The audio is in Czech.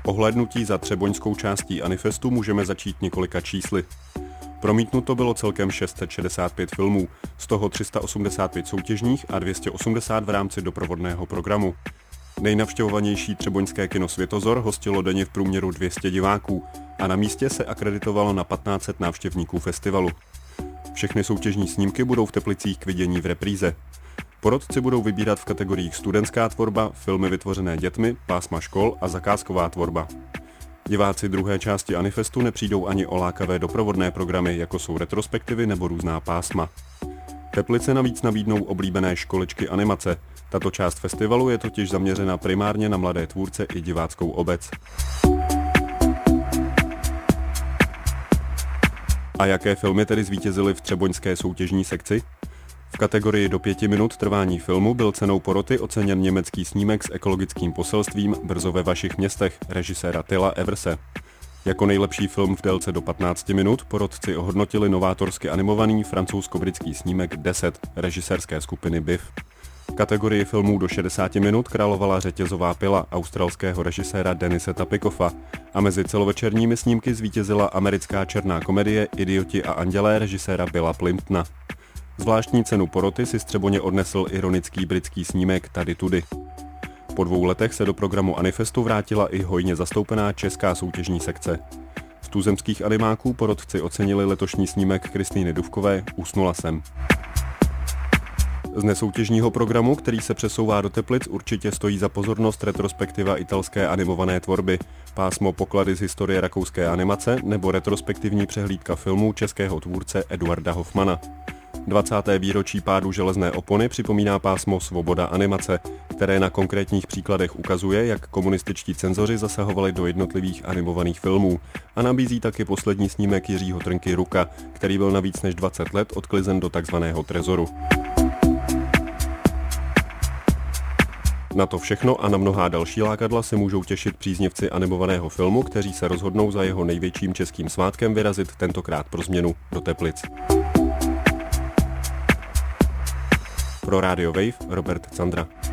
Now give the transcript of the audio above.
ohlédnutí za třeboňskou částí Anifestu můžeme začít několika čísly. Promítnuto bylo celkem 665 filmů, z toho 385 soutěžních a 280 v rámci doprovodného programu. Nejnavštěvovanější třeboňské kino Světozor hostilo denně v průměru 200 diváků a na místě se akreditovalo na 1500 návštěvníků festivalu. Všechny soutěžní snímky budou v Teplicích k vidění v repríze. Porotci budou vybírat v kategoriích studentská tvorba, filmy vytvořené dětmi, pásma škol a zakázková tvorba. Diváci druhé části Anifestu nepřijdou ani o lákavé doprovodné programy, jako jsou retrospektivy nebo různá pásma. Teplice navíc nabídnou oblíbené školičky animace. Tato část festivalu je totiž zaměřena primárně na mladé tvůrce i diváckou obec. A jaké filmy tedy zvítězily v třeboňské soutěžní sekci? V kategorii do 5 minut trvání filmu byl cenou poroty oceněn německý snímek s ekologickým poselstvím Brzo ve vašich městech režiséra Tilla Everse. Jako nejlepší film v délce do 15 minut porotci ohodnotili novátorsky animovaný francouzsko-britský snímek 10 režisérské skupiny BIF. V kategorii filmů do 60 minut královala Řetězová pila australského režiséra Denise Tapikofa a mezi celovečerními snímky zvítězila americká černá komedie Idioti a andělé režiséra Billa Plimptona. Zvláštní cenu poroty si z Třeboně odnesl ironický britský snímek Tady tudy. Po 2 letech se do programu Anifestu vrátila i hojně zastoupená česká soutěžní sekce. Z tuzemských animáků porotci ocenili letošní snímek Kristýny Dufkové Usnula jsem. Z nesoutěžního programu, který se přesouvá do Teplic, určitě stojí za pozornost retrospektiva italské animované tvorby, pásmo Poklady z historie rakouské animace nebo retrospektivní přehlídka filmů českého tvůrce Eduarda Hoffmana. 20. výročí pádu železné opony připomíná pásmo Svoboda animace, které na konkrétních příkladech ukazuje, jak komunističtí cenzoři zasahovali do jednotlivých animovaných filmů a nabízí taky poslední snímek Jiřího Trnky Ruka, který byl na víc než 20 let odklizen do takzvaného trezoru. Na to všechno a na mnohá další lákadla se můžou těšit příznivci animovaného filmu, kteří se rozhodnou za jeho největším českým svátkem vyrazit tentokrát pro změnu do Teplic. Pro Radio Wave Robert Candra.